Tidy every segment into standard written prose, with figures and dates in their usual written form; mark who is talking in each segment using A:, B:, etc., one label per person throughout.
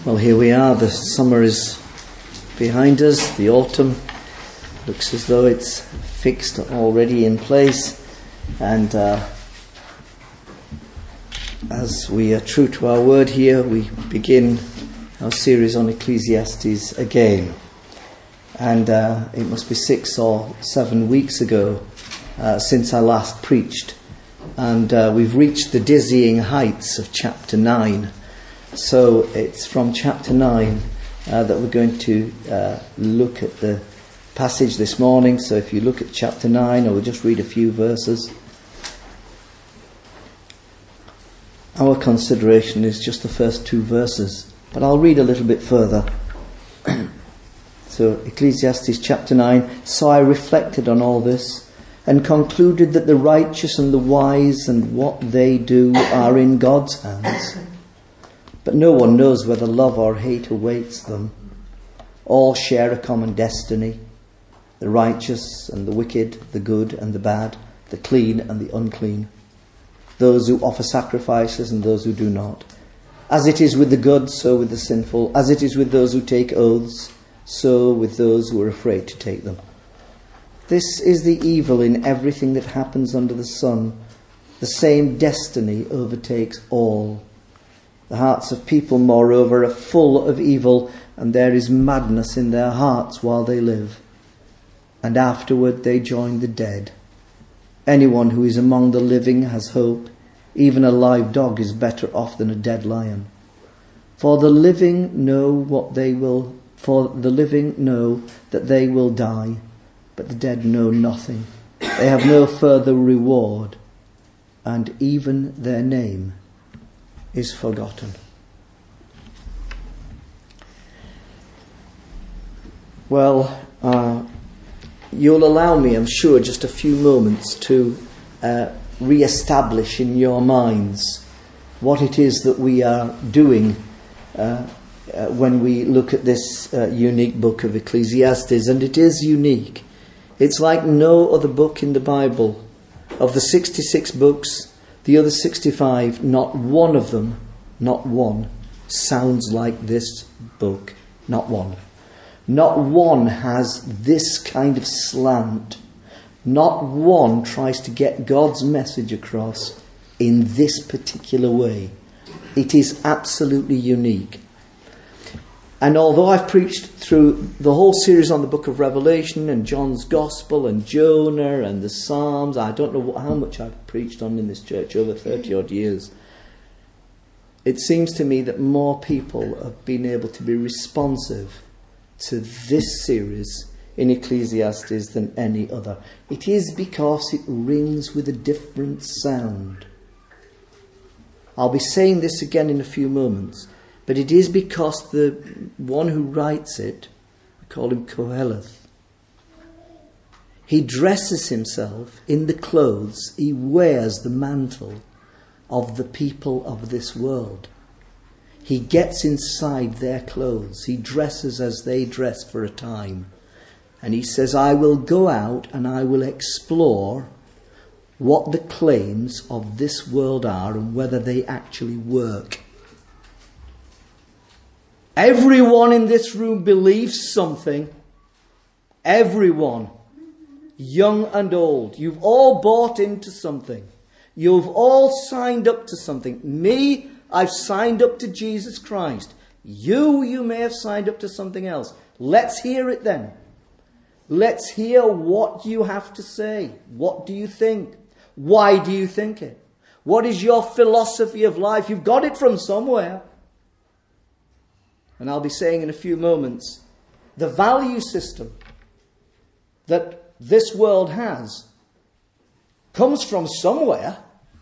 A: Well, here we are. The summer is behind us. The autumn looks as though it's fixed already in place. And as we are true to our word here, we begin our series on Ecclesiastes again. And it must be 6 or 7 weeks ago since I last preached. And we've reached the dizzying heights of chapter 9. So it's from chapter 9 that we're going to look at the passage this morning. So if you look at chapter 9, I will just read a few verses. Our consideration is just the first 2 verses, but I'll read a little bit further. So Ecclesiastes chapter 9. So I reflected on all this and concluded that the righteous and the wise and what they do are in God's hands. But no one knows whether love or hate awaits them. All share a common destiny. The righteous and the wicked, the good and the bad, the clean and the unclean. Those who offer sacrifices and those who do not. As it is with the good, so with the sinful. As it is with those who take oaths, so with those who are afraid to take them. This is the evil in everything that happens under the sun. The same destiny overtakes all. The hearts of people, moreover, are full of evil, and there is madness in their hearts while they live. And afterward they join the dead. Anyone who is among the living has hope. Even a live dog is better off than a dead lion. For the living know that they will die, but the dead know nothing. They have no further reward, and even their name is forgotten. Well, you'll allow me, I'm sure, just a few moments to re-establish in your minds what it is that we are doing when we look at this unique book of Ecclesiastes. And it is unique. It's like no other book in the Bible. Of the 66 books, the other 65, not one of them, not one, sounds like this book. Not one. Not one has this kind of slant. Not one tries to get God's message across in this particular way. It is absolutely unique. And although I've preached through the whole series on the book of Revelation and John's Gospel and Jonah and the Psalms, I don't know how much I've preached on in this church, over 30 odd years, it seems to me that more people have been able to be responsive to this series in Ecclesiastes than any other. It is because it rings with a different sound. I'll be saying this again in a few moments. But it is because the one who writes it, we call him Koheleth, he dresses himself in the clothes, he wears the mantle of the people of this world. He gets inside their clothes, he dresses as they dress for a time. And he says, I will go out and I will explore what the claims of this world are and whether they actually work. Everyone in this room believes something. Everyone. Young and old. You've all bought into something. You've all signed up to something. Me, I've signed up to Jesus Christ. You may have signed up to something else. Let's hear it then. Let's hear what you have to say. What do you think? Why do you think it? What is your philosophy of life? You've got it from somewhere. And I'll be saying in a few moments, the value system that this world has comes from somewhere.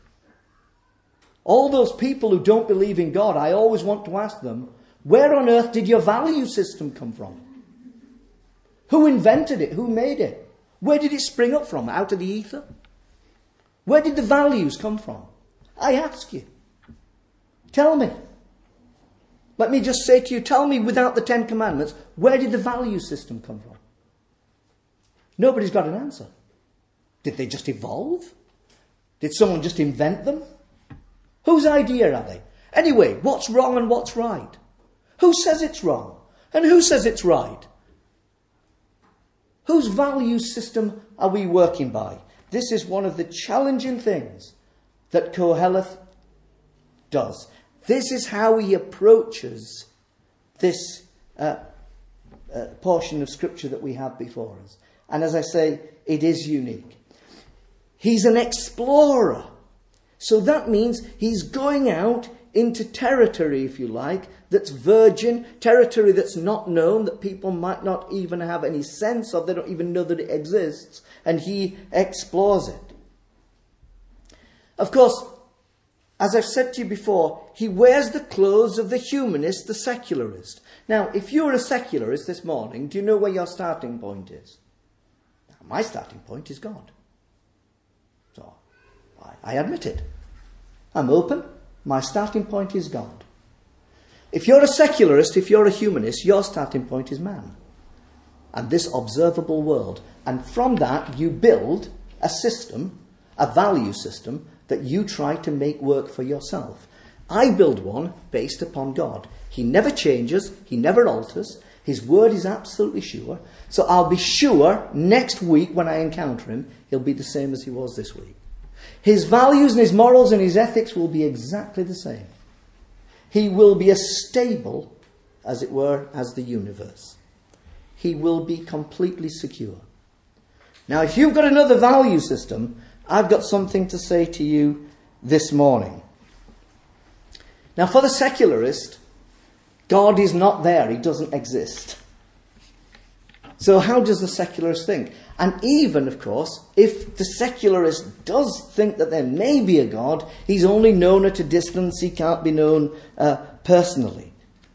A: All those people who don't believe in God, I always want to ask them, where on earth did your value system come from? Who invented it? Who made it? Where did it spring up from? Out of the ether? Where did the values come from? I ask you. Tell me. Let me just say to you, tell me without the 10 Commandments, where did the value system come from? Nobody's got an answer. Did they just evolve? Did someone just invent them? Whose idea are they? Anyway, what's wrong and what's right? Who says it's wrong? And who says it's right? Whose value system are we working by? This is one of the challenging things that Koheleth does. This is how he approaches this portion of Scripture that we have before us. And as I say, it is unique. He's an explorer. So that means he's going out into territory, if you like, that's virgin, territory that's not known, that people might not even have any sense of, they don't even know that it exists, and he explores it. Of course, as I've said to you before, he wears the clothes of the humanist, the secularist. Now, if you're a secularist this morning, do you know where your starting point is? My starting point is God. So, I admit it. I'm open. My starting point is God. If you're a secularist, if you're a humanist, your starting point is man and this observable world. And from that, you build a system, a value system, that you try to make work for yourself. I build one based upon God. He never changes. He never alters. His word is absolutely sure. So I'll be sure next week when I encounter him, he'll be the same as he was this week. His values and his morals and his ethics will be exactly the same. He will be as stable, as it were, as the universe. He will be completely secure. Now, if you've got another value system, I've got something to say to you this morning. Now, for the secularist, God is not there. He doesn't exist. So how does the secularist think? And even, of course, if the secularist does think that there may be a God, he's only known at a distance. He can't be known personally.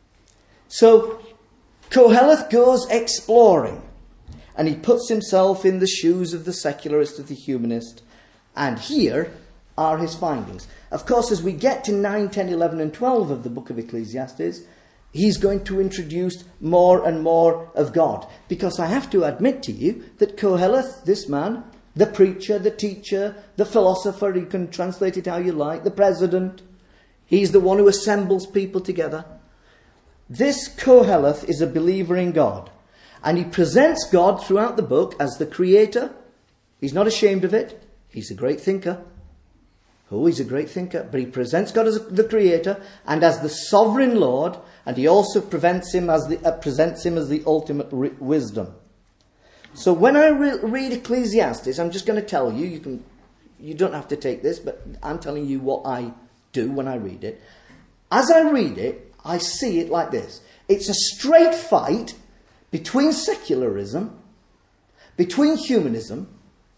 A: So Koheleth goes exploring, and he puts himself in the shoes of the secularist, of the humanist. And here are his findings. Of course, as we get to 9, 10, 11 and 12 of the book of Ecclesiastes, he's going to introduce more and more of God. Because I have to admit to you that Koheleth, this man, the preacher, the teacher, the philosopher, you can translate it how you like, the president, he's the one who assembles people together. This Koheleth is a believer in God. And he presents God throughout the book as the creator. He's not ashamed of it. He's a great thinker. Oh, he's a great thinker. But he presents God as the creator and as the sovereign Lord. And he also presents him as the ultimate wisdom. So when I read Ecclesiastes, I'm just going to tell you, you don't have to take this, but I'm telling you what I do when I read it. As I read it, I see it like this. It's a straight fight between secularism, between humanism.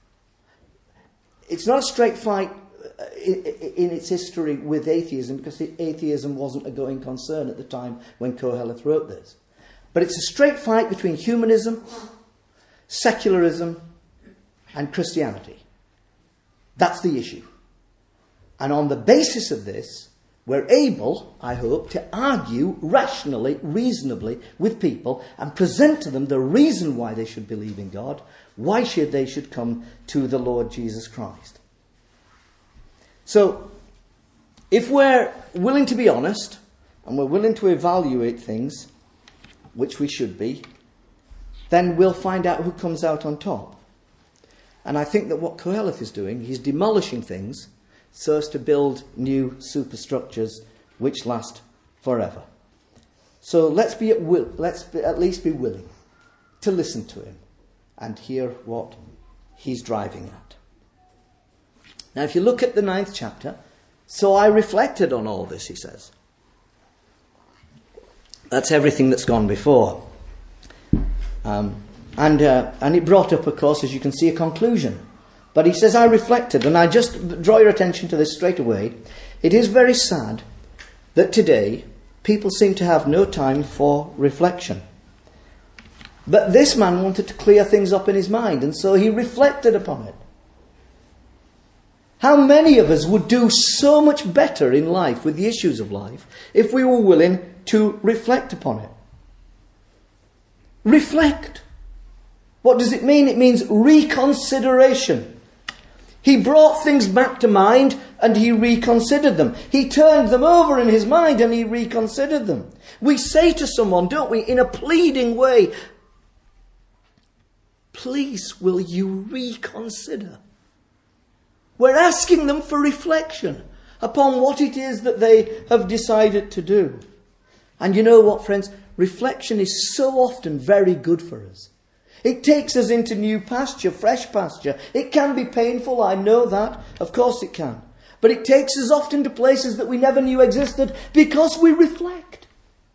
A: It's not a straight fight in its history with atheism, because atheism wasn't a going concern at the time when Koheleth wrote this. But it's a straight fight between humanism, secularism, and Christianity. That's the issue. And on the basis of this, we're able, I hope, to argue rationally, reasonably with people and present to them the reason why they should believe in God, why they should come to the Lord Jesus Christ. So, if we're willing to be honest, and we're willing to evaluate things, which we should be, then we'll find out who comes out on top. And I think that what Koheleth is doing, he's demolishing things so as to build new superstructures which last forever. So let's at least be willing to listen to him and hear what he's driving at. Now, if you look at the 9th chapter, so I reflected on all this, he says. That's everything that's gone before. And it brought up, of course, as you can see, a conclusion. But he says, I reflected, and I just draw your attention to this straight away. It is very sad that today people seem to have no time for reflection. But this man wanted to clear things up in his mind, and so he reflected upon it. How many of us would do so much better in life with the issues of life if we were willing to reflect upon it? Reflect. What does it mean? It means reconsideration. He brought things back to mind and he reconsidered them. He turned them over in his mind and he reconsidered them. We say to someone, don't we, in a pleading way, please will you reconsider? We're asking them for reflection upon what it is that they have decided to do. And you know what, friends? Reflection is so often very good for us. It takes us into new pasture, fresh pasture. It can be painful, I know that. Of course it can. But it takes us often to places that we never knew existed because we reflect.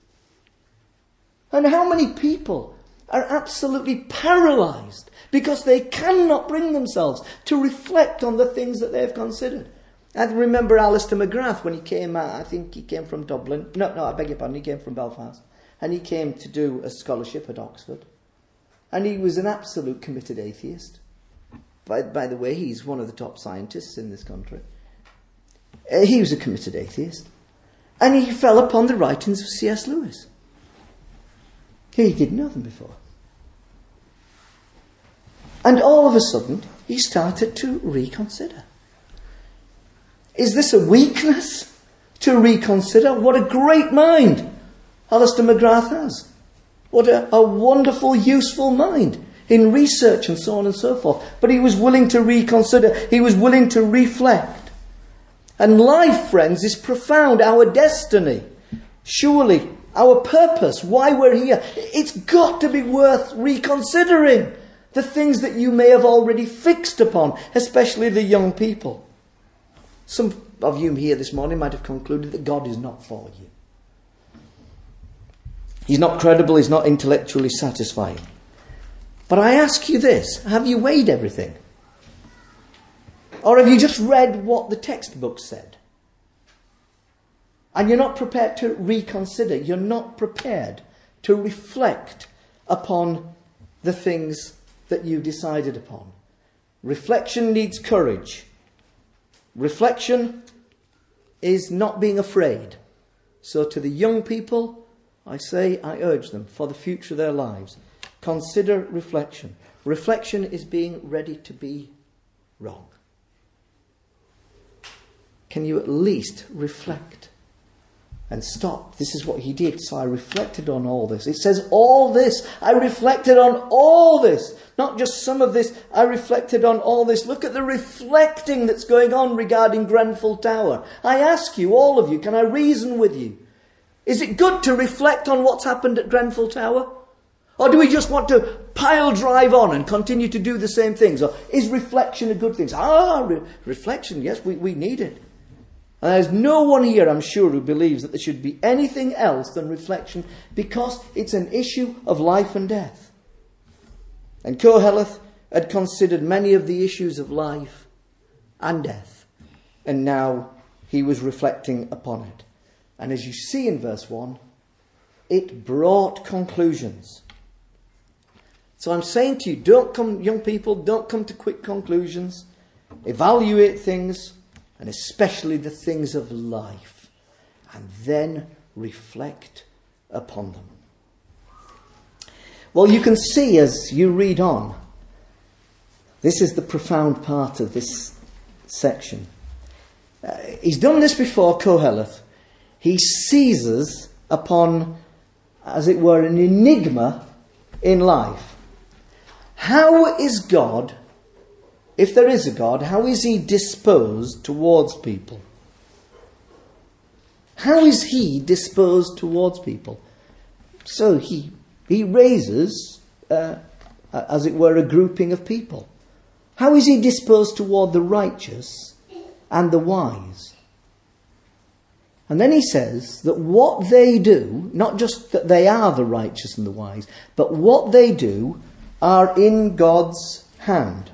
A: And how many people are absolutely paralysed because they cannot bring themselves to reflect on the things that they've considered? I remember Alistair McGrath when he came out. I think he came from Dublin. No, I beg your pardon. He came from Belfast. And he came to do a scholarship at Oxford. And he was an absolute committed atheist. By the way, he's one of the top scientists in this country. He was a committed atheist. And he fell upon the writings of C.S. Lewis. He didn't know them before. And all of a sudden, he started to reconsider. Is this a weakness to reconsider? What a great mind Alistair McGrath has. What a wonderful, useful mind in research and so on and so forth. But he was willing to reconsider. He was willing to reflect. And life, friends, is profound. Our destiny, surely, our purpose, why we're here. It's got to be worth reconsidering the things that you may have already fixed upon, especially the young people. Some of you here this morning might have concluded that God is not for you. He's not credible, he's not intellectually satisfying. But I ask you this, have you weighed everything? Or have you just read what the textbook said? And you're not prepared to reconsider, you're not prepared to reflect upon the things that you decided upon. Reflection needs courage. Reflection is not being afraid. So to the young people, I urge them, for the future of their lives, consider reflection. Reflection is being ready to be wrong. Can you at least reflect and stop? This is what he did. So I reflected on all this. It says all this. I reflected on all this. Not just some of this. I reflected on all this. Look at the reflecting that's going on regarding Grenfell Tower. I ask you, all of you, can I reason with you? Is it good to reflect on what's happened at Grenfell Tower? Or do we just want to pile drive on and continue to do the same things? Or is reflection a good thing? Reflection, yes, we need it. And there's no one here, I'm sure, who believes that there should be anything else than reflection, because it's an issue of life and death. And Koheleth had considered many of the issues of life and death. And now he was reflecting upon it. And as you see in verse 1, it brought conclusions. So I'm saying to you, young people, don't come to quick conclusions. Evaluate things, and especially the things of life, and then reflect upon them. Well, you can see as you read on, this is the profound part of this section. He's done this before, Koheleth. He seizes upon, as it were, an enigma in life. How is God, if there is a God, how is he disposed towards people? How is he disposed towards people? So he raises, as it were, a grouping of people. How is he disposed toward the righteous and the wise? And then he says that what they do, not just that they are the righteous and the wise, but what they do are in God's hand.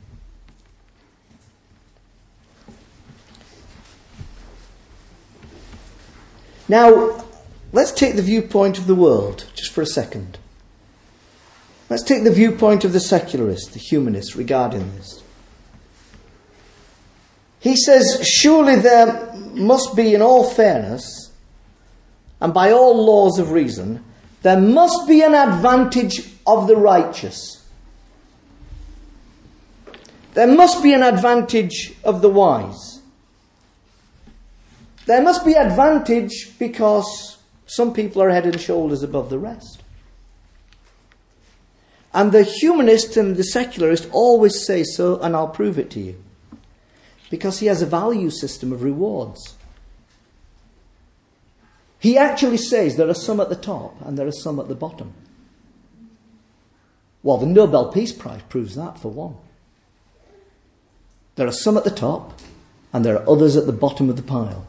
A: Now, let's take the viewpoint of the world, just for a second. Let's take the viewpoint of the secularists, the humanists, regarding this. He says, surely there must be, in all fairness, and by all laws of reason, there must be an advantage of the righteous. There must be an advantage of the wise. There must be advantage because some people are head and shoulders above the rest. And the humanist and the secularist always say so, and I'll prove it to you. Because he has a value system of rewards. He actually says there are some at the top and there are some at the bottom. Well, the Nobel Peace Prize proves that, for one. There are some at the top and there are others at the bottom of the pile.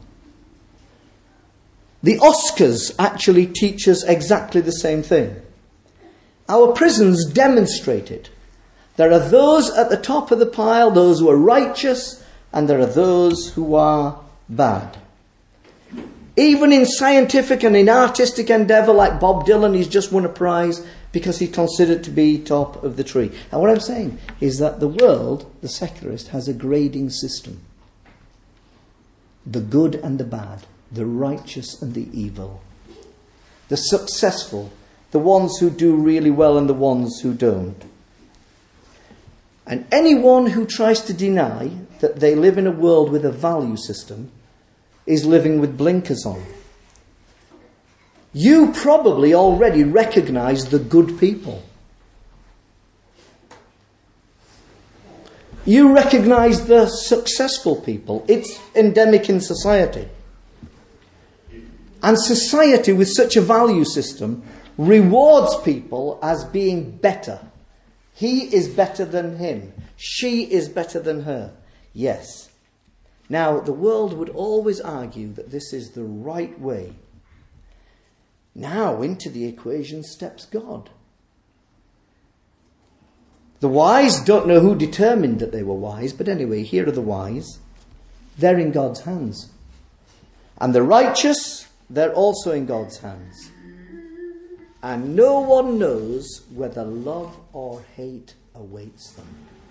A: The Oscars actually teach us exactly the same thing. Our prisons demonstrate it. There are those at the top of the pile, those who are righteous, and there are those who are bad. Even in scientific and in artistic endeavour, like Bob Dylan, he's just won a prize because he's considered to be top of the tree. And what I'm saying is that the world, the secularist, has a grading system. The good and the bad, the righteous and the evil, the successful, the ones who do really well and the ones who don't. And anyone who tries to deny that they live in a world with a value system is living with blinkers on. You probably already recognise the good people. You recognise the successful people. It's endemic in society. And society with such a value system rewards people as being better. He is better than him. She is better than her. Yes. Now, the world would always argue that this is the right way. Now, into the equation steps God. The wise don't know who determined that they were wise, but anyway, here are the wise. They're in God's hands. And the righteous, they're also in God's hands. And no one knows whether love or hate awaits them.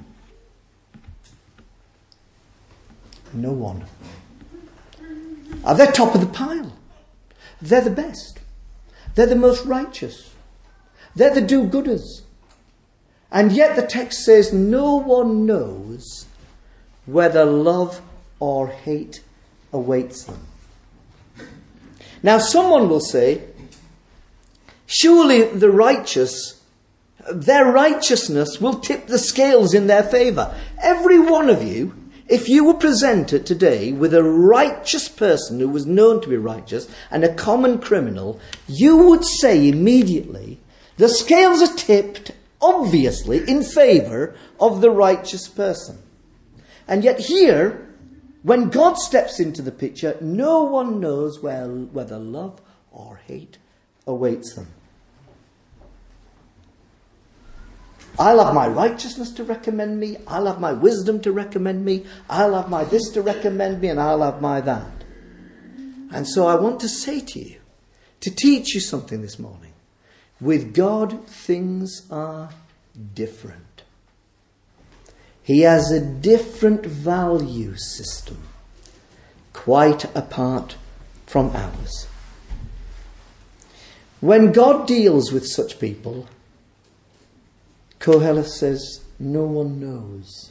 A: No one. They're top of the pile. They're the best. They're the most righteous. They're the do-gooders. And yet the text says no one knows whether love or hate awaits them. Now someone will say, surely the righteous, their righteousness will tip the scales in their favour. Every one of you, if you were presented today with a righteous person who was known to be righteous and a common criminal, you would say immediately, the scales are tipped, obviously, in favour of the righteous person. And yet here, when God steps into the picture, no one knows whether love or hate awaits them. I'll have my righteousness to recommend me. I'll have my wisdom to recommend me. I'll have my this to recommend me, and I'll have my that. And so I want to say to you, to teach you something this morning. With God, things are different. He has a different value system, quite apart from ours. When God deals with such people, Koheleth says, no one knows.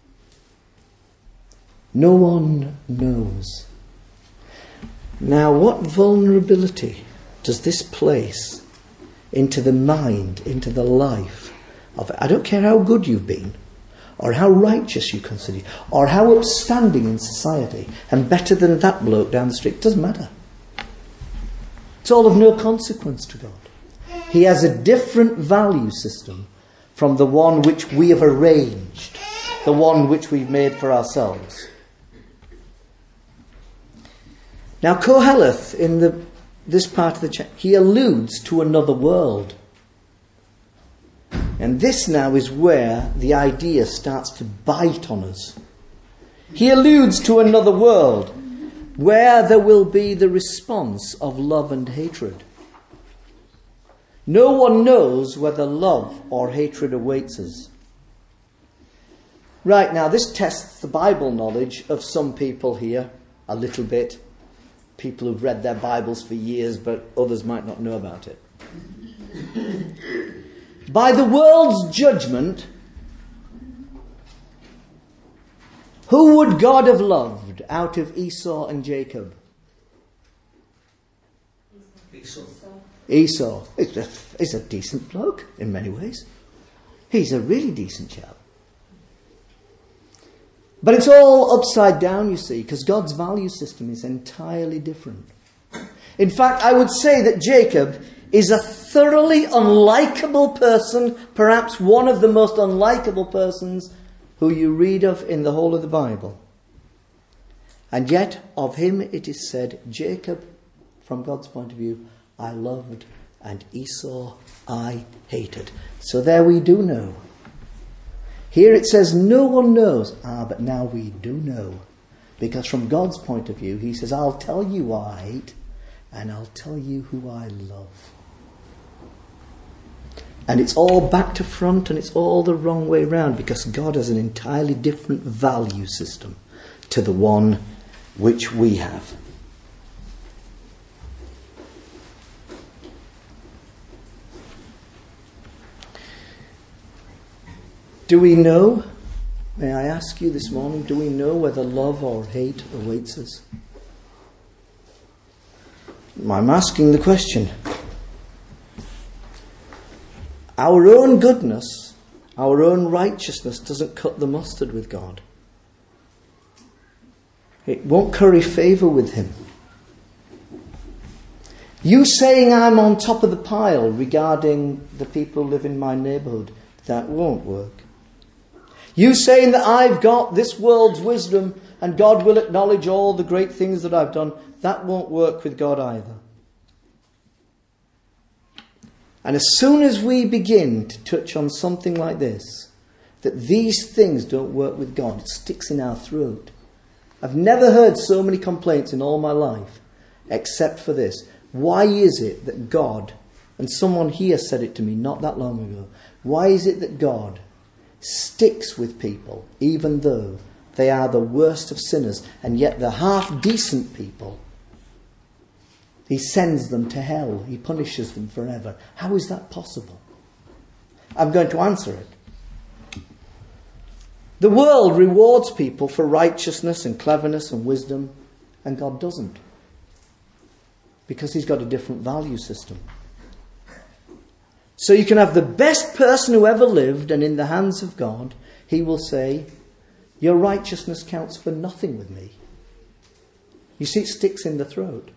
A: No one knows. Now, what vulnerability does this place into the mind, into the life of, I don't care how good you've been, or how righteous you consider, or how upstanding in society, and better than that bloke down the street, it doesn't matter. It's all of no consequence to God. He has a different value system from the one which we have arranged, the one which we've made for ourselves. Now, Koheleth, in this part of the chapter, he alludes to another world. And this now is where the idea starts to bite on us. He alludes to another world where there will be the response of love and hatred. No one knows whether love or hatred awaits us. Right, now this tests the Bible knowledge of some people here a little bit. People who've read their Bibles for years, but others might not know about it. By the world's judgment, Who would God have loved out of Esau and Jacob? Esau. He's a decent bloke in many ways. He's a really decent chap. But it's all upside down, you see, because God's value system is entirely different. In fact, I would say that Jacob is a thoroughly unlikable person, perhaps one of the most unlikable persons who you read of in the whole of the Bible. And yet, of him it is said, Jacob, from God's point of view, I loved, and Esau I hated. So there we do know. Here it says no one knows. But now we do know. Because from God's point of view, he says, I'll tell you who I hate, and I'll tell you who I love. And it's all back to front, and it's all the wrong way round, because God has an entirely different value system to the one which we have. Do we know, may I ask you this morning, do we know whether love or hate awaits us? I'm asking the question. Our own goodness, our own righteousness doesn't cut the mustard with God. It won't curry favour with him. You saying I'm on top of the pile regarding the people who live in my neighbourhood, that won't work. You saying that I've got this world's wisdom and God will acknowledge all the great things that I've done, that won't work with God either. And as soon as we begin to touch on something like this, that these things don't work with God, it sticks in our throat. I've never heard so many complaints in all my life, except for this. Why is it that God, and someone here said it to me not that long ago, why is it that God sticks with people even though they are the worst of sinners, and yet the half-decent people, he sends them to hell, he punishes them forever? How is that possible? I'm going to answer it. The world rewards people for righteousness and cleverness and wisdom, and God doesn't, because he's got a different value system. So you can have the best person who ever lived, and in the hands of God, he will say, your righteousness counts for nothing with me. You see, it sticks in the throat.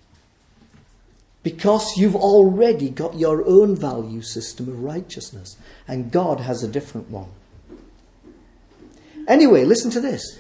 A: Because you've already got your own value system of righteousness, and God has a different one. Anyway, listen to this.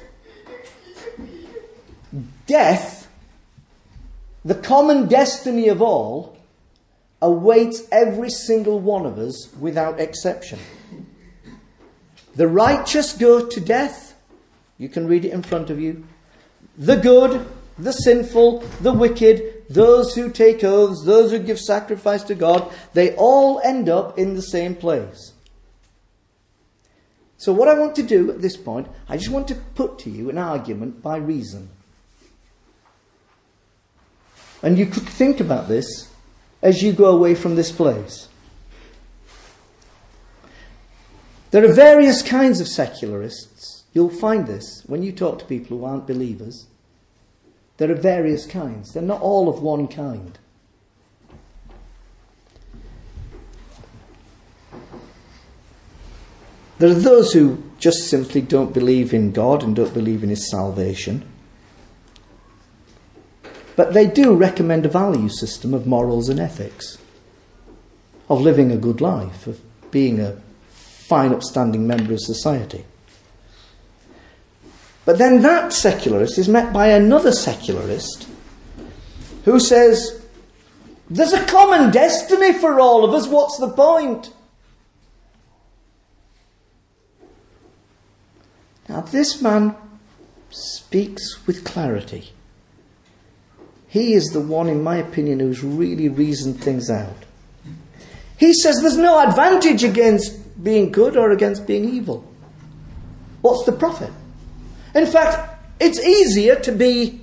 A: Death, the common destiny of all, awaits every single one of us without exception. The righteous go to death. You can read it in front of you. The good, the sinful, the wicked, those who take oaths, those who give sacrifice to God, they all end up in the same place. So what I want to do at this point, I just want to put to you an argument by reason. And you could think about this as you go away from this place. There are various kinds of secularists. You'll find this when you talk to people who aren't believers. There are various kinds. They're not all of one kind. There are those who just simply don't believe in God and don't believe in his salvation. But they do recommend a value system of morals and ethics, of living a good life, of being a fine, upstanding member of society. But then that secularist is met by another secularist who says, there's a common destiny for all of us, what's the point? Now this man speaks with clarity. He is the one, in my opinion, who's really reasoned things out. He says there's no advantage against being good or against being evil. What's the profit? In fact, it's easier to be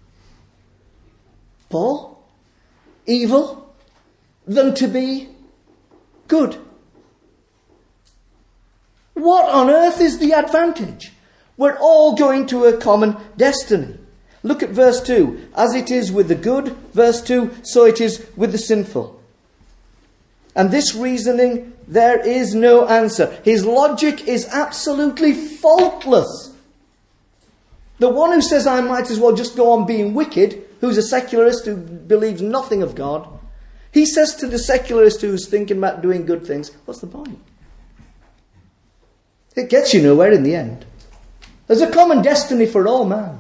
A: poor, evil, than to be good. What on earth is the advantage? We're all going to a common destiny. Look at verse 2. As it is with the good, verse 2, so it is with the sinful. And this reasoning, there is no answer. His logic is absolutely faultless. The one who says I might as well just go on being wicked, who's a secularist who believes nothing of God, he says to the secularist who's thinking about doing good things, what's the point? It gets you nowhere in the end. There's a common destiny for all man.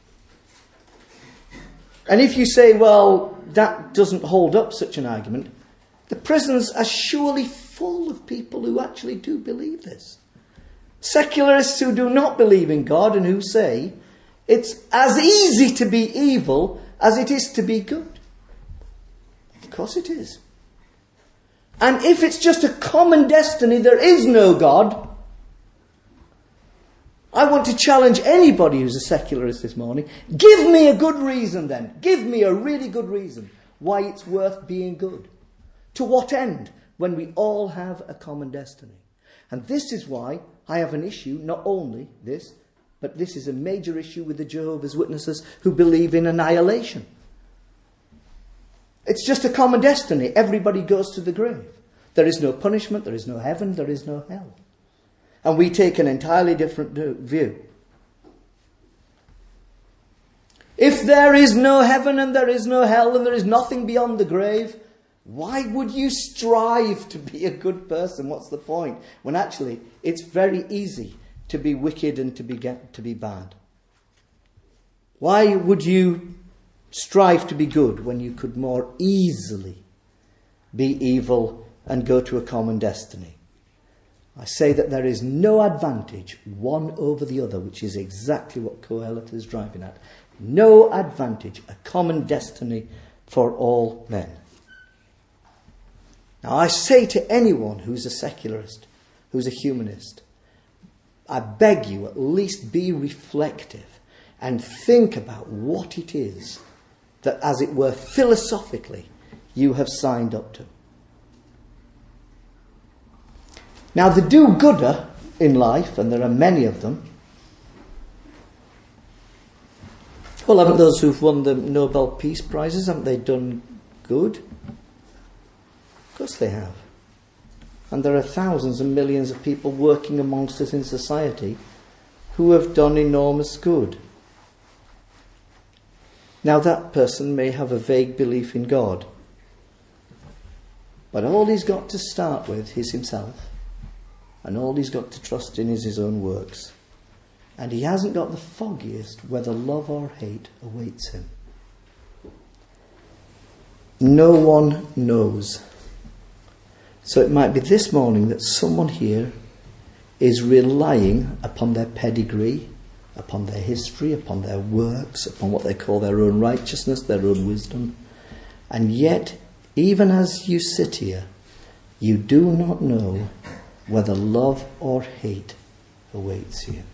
A: And if you say, well, that doesn't hold up such an argument, the prisons are surely full of people who actually do believe this. Secularists who do not believe in God and who say it's as easy to be evil as it is to be good. Of course it is. And if it's just a common destiny, there is no God. I want to challenge anybody who's a secularist this morning. Give me a good reason then. Give me a really good reason why it's worth being good. To what end? When we all have a common destiny. And this is why I have an issue, not only this, but this is a major issue with the Jehovah's Witnesses who believe in annihilation. It's just a common destiny. Everybody goes to the grave. There is no punishment, there is no heaven, there is no hell. And we take an entirely different view. If there is no heaven and there is no hell and there is nothing beyond the grave, why would you strive to be a good person? What's the point? When actually it's very easy to be wicked and to be bad. Why would you strive to be good when you could more easily be evil and go to a common destiny? I say that there is no advantage one over the other, which is exactly what Kohelet is driving at. No advantage, a common destiny for all men. Now I say to anyone who's a secularist, who's a humanist, I beg you at least be reflective and think about what it is that, as it were, philosophically you have signed up to. Now, the do-gooder in life, and there are many of them, well, haven't those who've won the Nobel Peace Prizes, haven't they done good? Of course they have. And there are thousands and millions of people working amongst us in society who have done enormous good. Now, that person may have a vague belief in God, but all he's got to start with is himself. And all he's got to trust in is his own works. And he hasn't got the foggiest whether love or hate awaits him. No one knows. So it might be this morning that someone here is relying upon their pedigree, upon their history, upon their works, upon what they call their own righteousness, their own wisdom. And yet, even as you sit here, you do not know whether love or hate awaits you.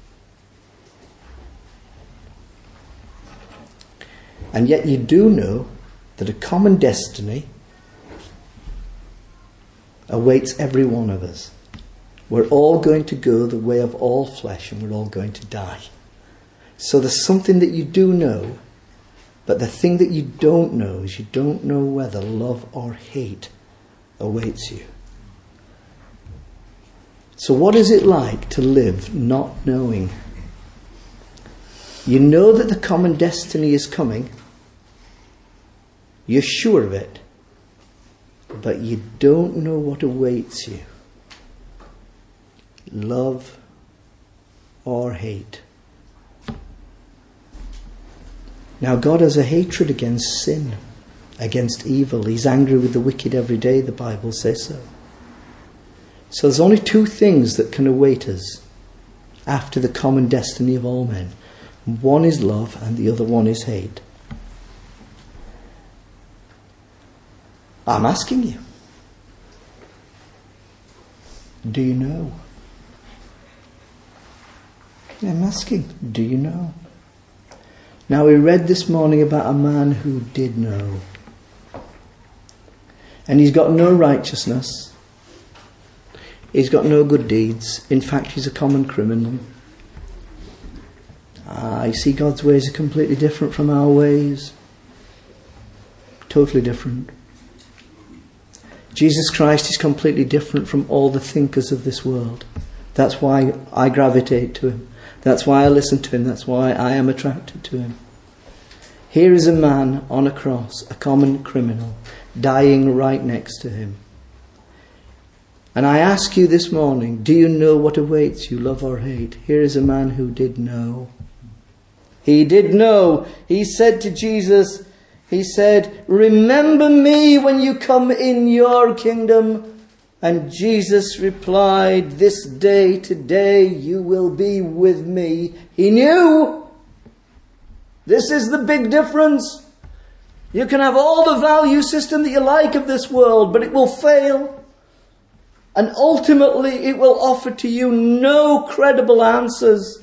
A: And yet you do know that a common destiny awaits every one of us. We're all going to go the way of all flesh and we're all going to die. So there's something that you do know, but the thing that you don't know is you don't know whether love or hate awaits you. So what is it like to live not knowing? You know that the common destiny is coming. You're sure of it. But you don't know what awaits you. Love or hate. Now God has a hatred against sin, against evil. He's angry with the wicked every day, the Bible says so. So there's only two things that can await us after the common destiny of all men. One is love and the other one is hate. I'm asking you. Do you know? I'm asking, do you know? Now we read this morning about a man who did know. And he's got no righteousness. He's got no good deeds. In fact, he's a common criminal. I see God's ways are completely different from our ways. Totally different. Jesus Christ is completely different from all the thinkers of this world. That's why I gravitate to him. That's why I listen to him. That's why I am attracted to him. Here is a man on a cross, a common criminal, dying right next to him. And I ask you this morning, do you know what awaits you, love or hate? Here is a man who did know. He did know. He said to Jesus, he said, remember me when you come in your kingdom. And Jesus replied, this day, today, you will be with me. He knew. This is the big difference. You can have all the value system that you like of this world, but it will fail. And ultimately, it will offer to you no credible answers.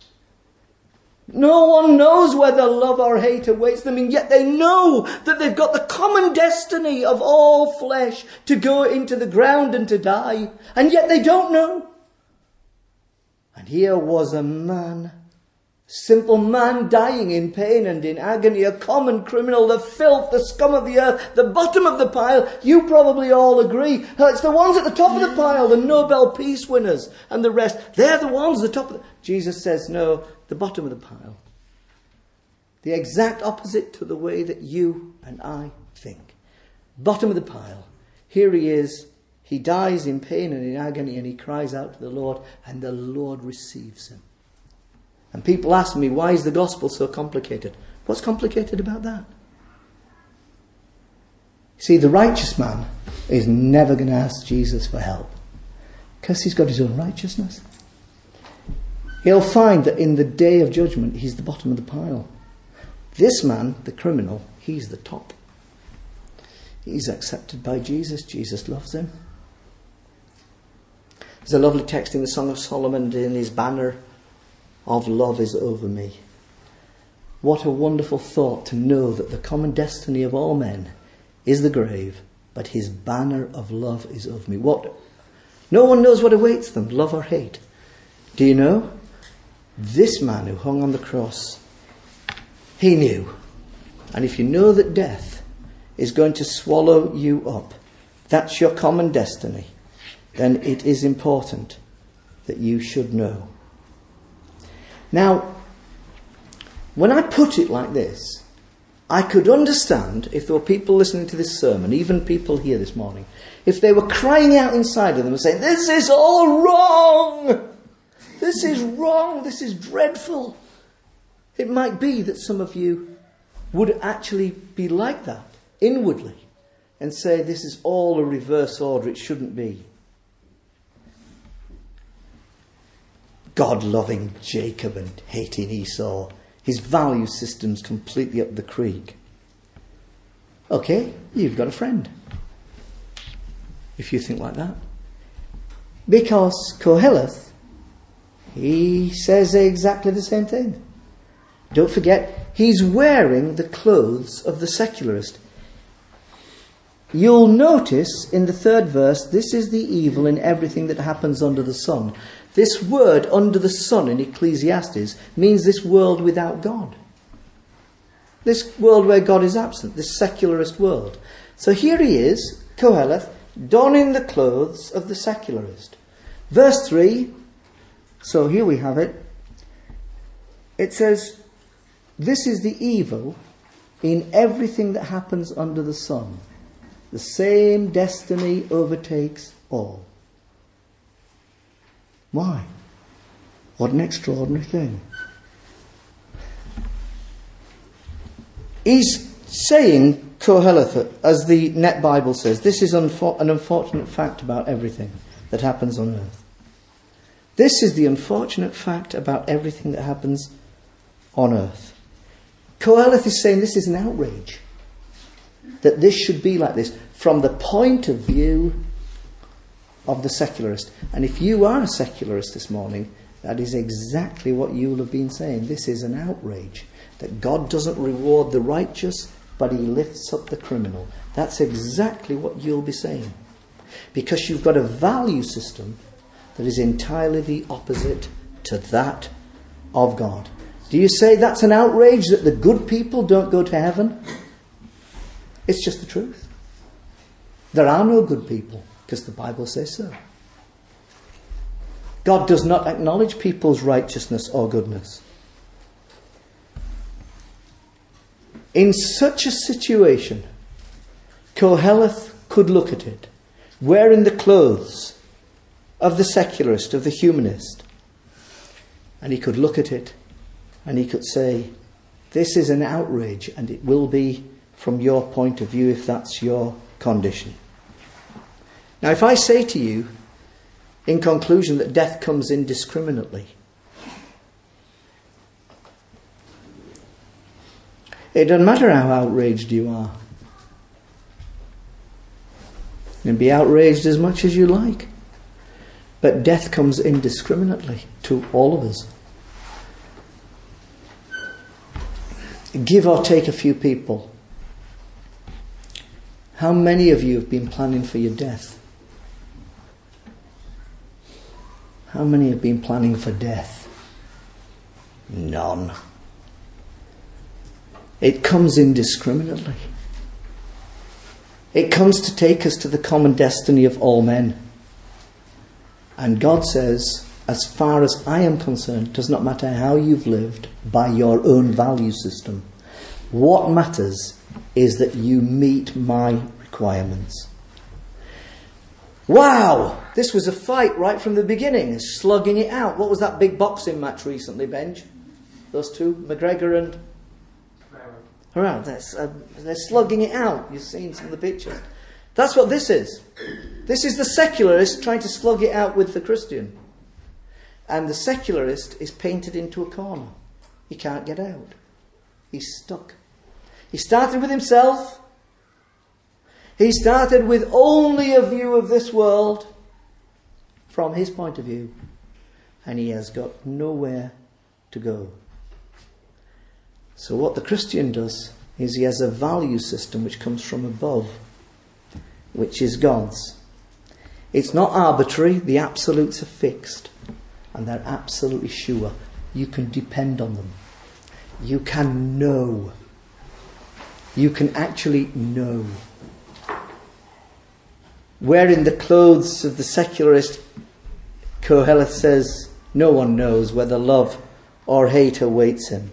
A: No one knows whether love or hate awaits them, and yet they know that they've got the common destiny of all flesh to go into the ground and to die. And yet they don't know. And here was a man, simple man, dying in pain and in agony, a common criminal, the filth, the scum of the earth, the bottom of the pile. You probably all agree. It's the ones at the top of the pile, the Nobel Peace winners and the rest. They're the ones at the top of the... Jesus says, no, the bottom of the pile. The exact opposite to the way that you and I think. Bottom of the pile. Here he is. He dies in pain and in agony, and he cries out to the Lord, and the Lord receives him. And people ask me, why is the gospel so complicated? What's complicated about that? See, the righteous man is never going to ask Jesus for help, because he's got his own righteousness. He'll find that in the day of judgment, he's the bottom of the pile. This man, the criminal, he's the top. He's accepted by Jesus. Jesus loves him. There's a lovely text in the Song of Solomon, in his banner of love is over me. What a wonderful thought to know that the common destiny of all men is the grave, but his banner of love is over me. What? No one knows what awaits them, love or hate. Do you know? This man who hung on the cross, he knew. And if you know that death is going to swallow you up, that's your common destiny, then it is important that you should know. Now, when I put it like this, I could understand if there were people listening to this sermon, even people here this morning, if they were crying out inside of them and saying, this is all wrong! This is wrong, this is dreadful. It might be that some of you would actually be like that, inwardly, and say this is all a reverse order, it shouldn't be. God loving Jacob and hating Esau, his value system's completely up the creek. Okay, you've got a friend, if you think like that. Because Koheleth, he says exactly the same thing. Don't forget, he's wearing the clothes of the secularist. You'll notice in the third verse, this is the evil in everything that happens under the sun. This word, under the sun, in Ecclesiastes, means this world without God. This world where God is absent, this secularist world. So here he is, Koheleth, donning the clothes of the secularist. Verse 3, so here we have it. It says, this is the evil in everything that happens under the sun. The same destiny overtakes all. Why? What an extraordinary thing. He's saying, Koheleth, as the Net Bible says, this is an unfortunate fact about everything that happens on earth. This is the unfortunate fact about everything that happens on earth. Koheleth is saying this is an outrage. That this should be like this from the point of view of the secularist. And if you are a secularist this morning, that is exactly what you will have been saying. This is an outrage. That God doesn't reward the righteous, but he lifts up the criminal. That's exactly what you'll be saying. Because you've got a value system that is entirely the opposite to that of God. Do you say that's an outrage that the good people don't go to heaven? It's just the truth. There are no good people, because the Bible says so. God does not acknowledge people's righteousness or goodness. In such a situation, Koheleth could look at it, wearing the clothes of the secularist, of the humanist, and he could look at it and he could say, this is an outrage, and it will be from your point of view if that's your condition. Now, if I say to you, in conclusion, that death comes indiscriminately, it doesn't matter how outraged you are. You can be outraged as much as you like. But death comes indiscriminately to all of us. Give or take a few people. How many of you have been planning for your death? How many have been planning for death? None. It comes indiscriminately. It comes to take us to the common destiny of all men. And God says, as far as I am concerned, it does not matter how you've lived by your own value system. What matters is that you meet my requirements. Wow! This was a fight right from the beginning, slugging it out. What was that big boxing match recently, Benj? Those two, McGregor and Around, they're slugging it out. You've seen some of the pictures. That's what this is. This is the secularist trying to slug it out with the Christian. And the secularist is painted into a corner. He can't get out. He's stuck. He started with himself. He started with only a view of this world from his point of view. And he has got nowhere to go. So what the Christian does is he has a value system which comes from above, which is God's. It's not arbitrary. The absolutes are fixed. And they're absolutely sure. You can depend on them. You can know. You can actually know. Wearing the clothes of the secularist, Koheleth says, no one knows whether love or hate awaits him.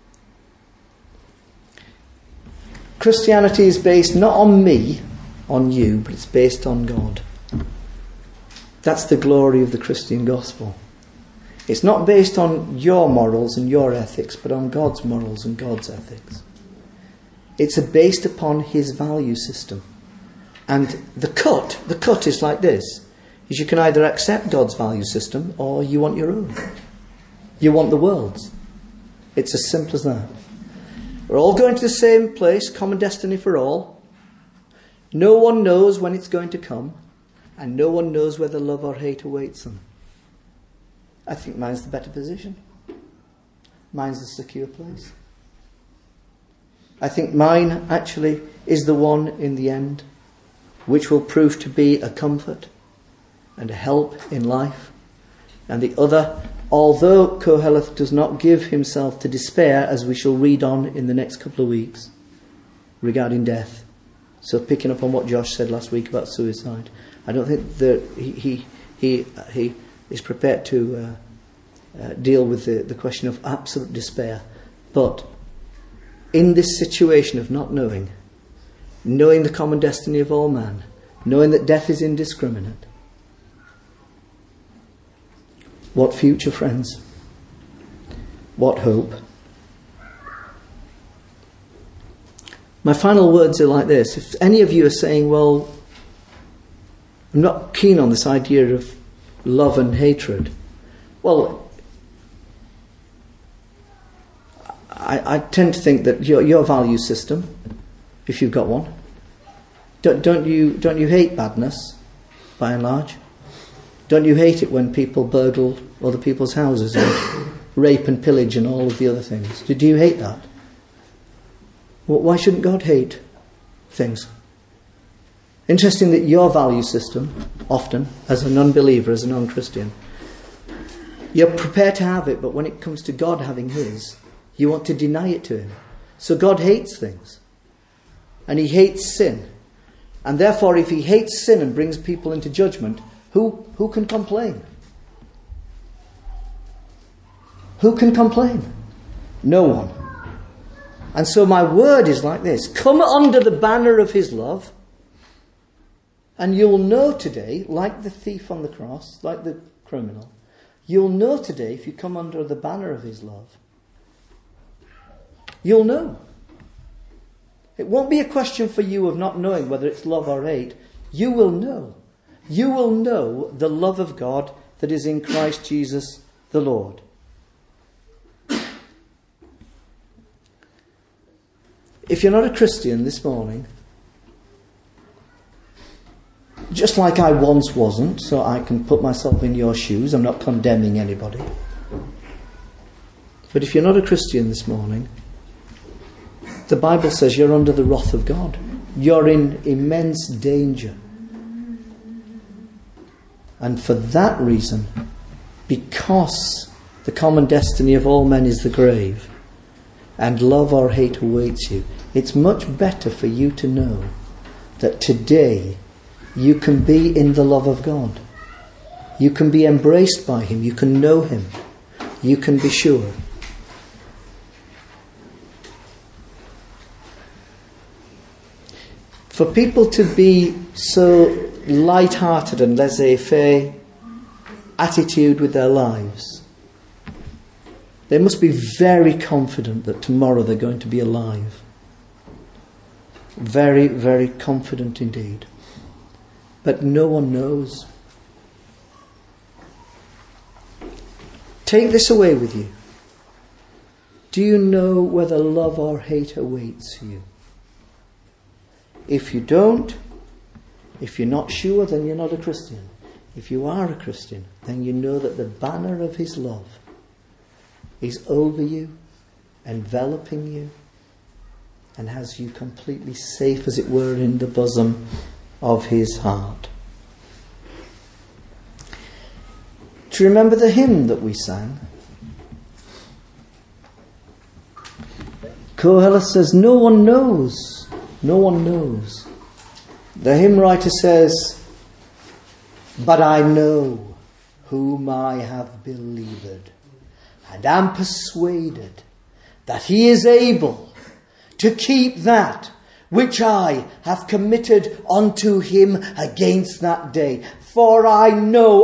A: Christianity is based not on me, on you, but it's based on God. That's the glory of the Christian gospel. It's not based on your morals and your ethics, but on God's morals and God's ethics. It's based upon his value system. And the cut is like this. Is you can either accept God's value system or you want your own. You want the world's. It's as simple as that. We're all going to the same place, common destiny for all. No one knows when it's going to come, and no one knows whether love or hate awaits them. I think mine's the better position. Mine's the secure place. I think mine actually is the one in the end which will prove to be a comfort and a help in life. And the other, although Koheleth does not give himself to despair, as we shall read on in the next couple of weeks regarding death. So picking up on what Josh said last week about suicide, I don't think that he is prepared to deal with the question of absolute despair. But in this situation of not knowing the common destiny of all man, knowing that death is indiscriminate, what future, friends? What hope? My final words are like this. If any of you are saying, well, I'm not keen on this idea of love and hatred, well, I tend to think that your value system, if you've got one, don't you hate badness, by and large? Don't you hate it when people burgle other people's houses and rape and pillage and all of the other things? Do you hate that? Well, why shouldn't God hate things? Interesting that your value system, often, as a non-believer, as a non-Christian, you're prepared to have it, but when it comes to God having his, You want to deny it to him. So God hates things. And he hates sin. And therefore, if he hates sin and brings people into judgment, who can complain? Who can complain? No one. And so my word is like this. Come under the banner of his love, and you'll know today, like the thief on the cross, like the criminal, you'll know today if you come under the banner of his love. You'll know. It won't be a question for you of not knowing whether it's love or hate. You will know. You will know the love of God that is in Christ Jesus the Lord. If you're not a Christian this morning, just like I once wasn't, so I can put myself in your shoes, I'm not condemning anybody. But if you're not a Christian this morning, the Bible says you're under the wrath of God. You're in immense danger. And for that reason, because the common destiny of all men is the grave, and love or hate awaits you, it's much better for you to know that today you can be in the love of God. You can be embraced by him. You can know him. You can be sure. For people to be so light-hearted and laissez-faire attitude with their lives, they must be very confident that tomorrow they're going to be alive. Very, very confident indeed. But no one knows. Take this away with you. Do you know whether love or hate awaits you? If you don't, if you're not sure, then you're not a Christian. If you are a Christian, then you know that the banner of his love is over you, enveloping you, and has you completely safe, as it were, in the bosom of his heart. Do you remember the hymn that we sang? Kohelet says, no one knows. No one knows. The hymn writer says, but I know whom I have believed, and am persuaded that he is able to keep that which I have committed unto him against that day. For I know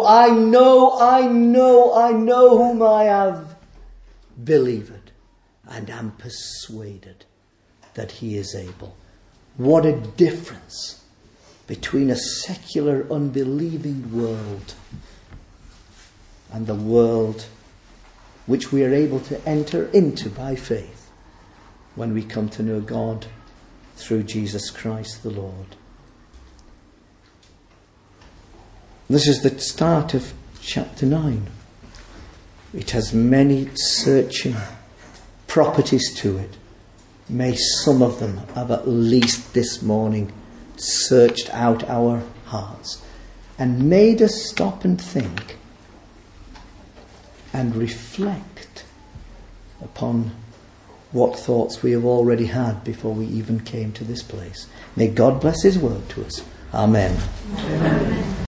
A: whom I have believed, and am persuaded that he is able. What a difference between a secular, unbelieving world and the world which we are able to enter into by faith when we come to know God through Jesus Christ the Lord. This is the start of chapter 9. It has many searching properties to it. May some of them have at least this morning searched out our hearts and made us stop and think and reflect upon what thoughts we have already had before we even came to this place. May God bless his word to us. Amen. Amen.